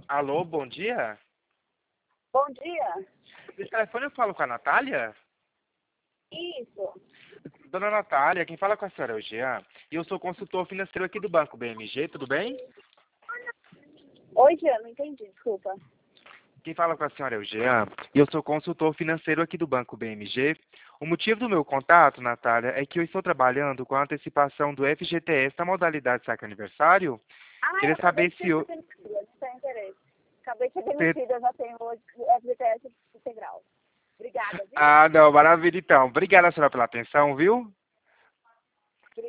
Alô, bom dia. Bom dia. Esse telefone eu falo com a Natália? Isso. Dona Natália, quem fala com a senhora é o Jean. E eu sou consultor financeiro aqui do Banco BMG, tudo bem? Oi, Jean, não entendi, desculpa. Quem fala com a senhora é o Jean. E eu sou consultor financeiro aqui do Banco BMG. O motivo do meu contato, Natália, é que eu estou trabalhando com a antecipação do FGTS da modalidade saque aniversário. Ah, eu Queria acabei saber de se ser eu... demitida, não tem interesse. Acabei de ser per- demitida, eu já tenho hoje FGTS integral. Obrigada, viu? Ah, não, maravilha então. Obrigada, senhora, pela atenção, viu?